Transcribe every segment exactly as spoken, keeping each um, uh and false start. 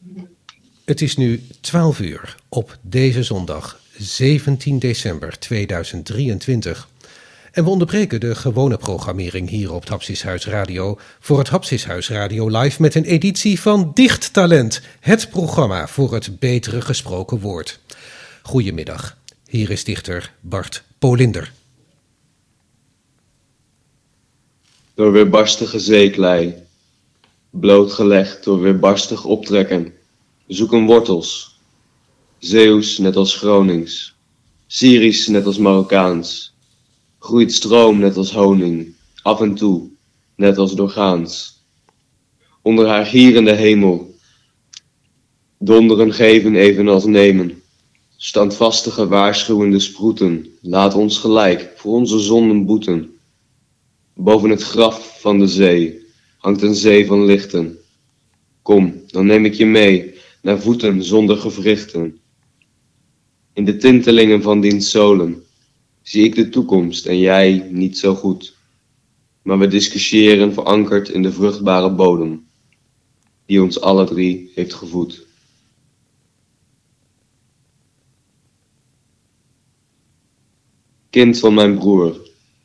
Het is nu twaalf uur op deze zondag zeventien december tweeduizend drieëntwintig. En we onderbreken de gewone programmering hier op het Hapsishuis Radio voor het Hapsishuis Radio Live met een editie van Dicht Talent, het programma voor het betere gesproken woord. Goedemiddag, hier is dichter Bart Polinder. Door weerbarstige zeeklei, blootgelegd door weerbarstig optrekken, zoeken wortels. Zeeuws net als Gronings, Syrisch net als Marokkaans. Groeit stroom net als honing, af en toe, net als doorgaans. Onder haar gierende hemel, donderen geven evenals nemen. Standvastige waarschuwende sproeten, laat ons gelijk voor onze zonden boeten. Boven het graf van de zee hangt een zee van lichten. Kom, dan neem ik je mee naar voeten zonder gewrichten. In de tintelingen van diens zolen zie ik de toekomst en jij niet zo goed. Maar we discussiëren verankerd in de vruchtbare bodem, die ons alle drie heeft gevoed. Kind van mijn broer.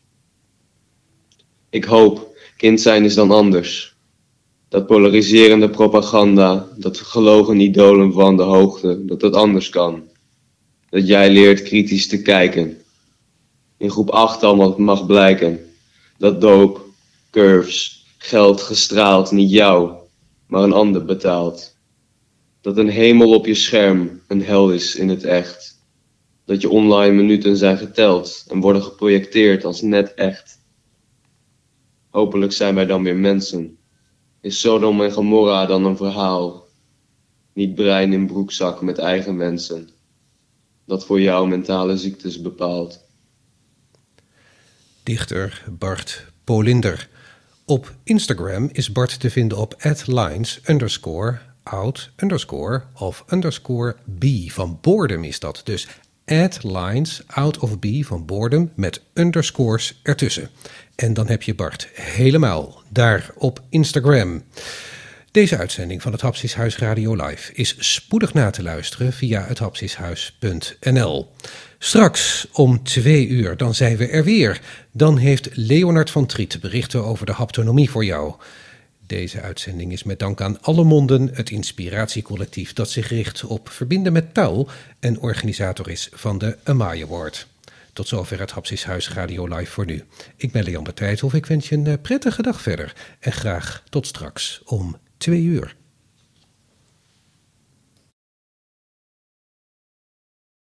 Ik hoop, kind zijn is dan anders. Dat polariserende propaganda, dat gelogen idolen van de hoogte, dat het anders kan. Dat jij leert kritisch te kijken. In groep acht allemaal mag blijken dat doop, curves, geld gestraald niet jou, maar een ander betaalt. Dat een hemel op je scherm een hel is in het echt. Dat je online minuten zijn geteld en worden geprojecteerd als net echt. Hopelijk zijn wij dan weer mensen. Is Sodom en Gomorra dan een verhaal? Niet brein in broekzak met eigen wensen. Dat voor jou mentale ziektes bepaalt. Dichter Bart Polinder. Op Instagram is Bart te vinden op at lines underscore out underscore of underscore b van boredom is dat. Dus at lines out of b van boredom met underscores ertussen. En dan heb je Bart helemaal daar op Instagram. Deze uitzending van het Hapsishuis Radio Live is spoedig na te luisteren via het hapsishuis punt n l. Straks om twee uur, dan zijn we er weer. Dan heeft Leonard van Triet berichten over de haptonomie voor jou. Deze uitzending is met dank aan Alle Monden, het inspiratiecollectief dat zich richt op verbinden met taal en organisator is van de Amai Award. Tot zover het Hapsishuis Radio Live voor nu. Ik ben Leon Bertijthoff, ik wens je een prettige dag verder en graag tot straks om twee uur.